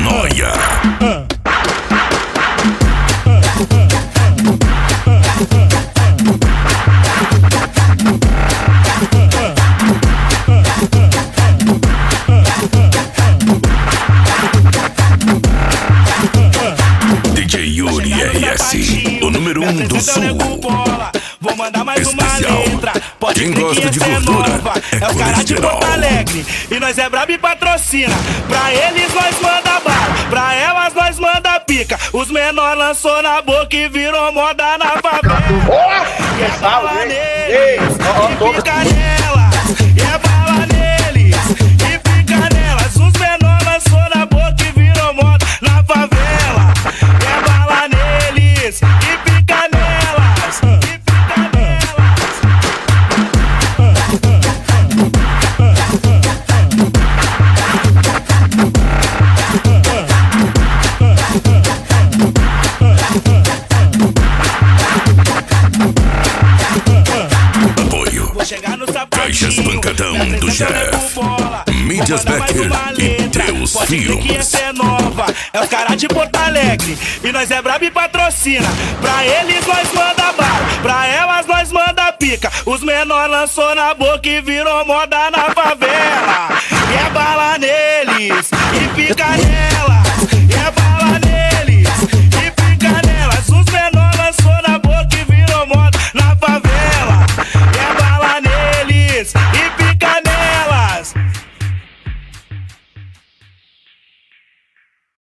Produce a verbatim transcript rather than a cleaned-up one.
Noia. D J Yuri R S, o número um do sul. Vou mandar mais Especial. uma letra. Pode Quem crer gosta que de essa é gordura nova. é É os caras de colesterol. Porto Alegre. E nós é brabo e patrocina. Pra eles nós manda bala, pra elas nós manda pica. Os menor lançou na boca e virou moda na favela. E é bala neles, e pica nelas. E é bala neles, e pica nelas. Os menor lançou na boca e virou moda na favela. E é bala neles, e pica nelas. E pica nelas. Apoio. Vou chegar no sapatinho, Caixas Pancadão minha do atenção é Jeff. com bola. Mídias Vou mandar mais Becker uma e letra. Deus Pode crer que Filmes. essa é nova. É os caras de Porto Alegre. E nós é brabo e patrocina. Pra eles nós manda bala, pra elas nós manda pica. Os menor lançou na boca e virou moda na favela. E é bala neles, e pica nelas.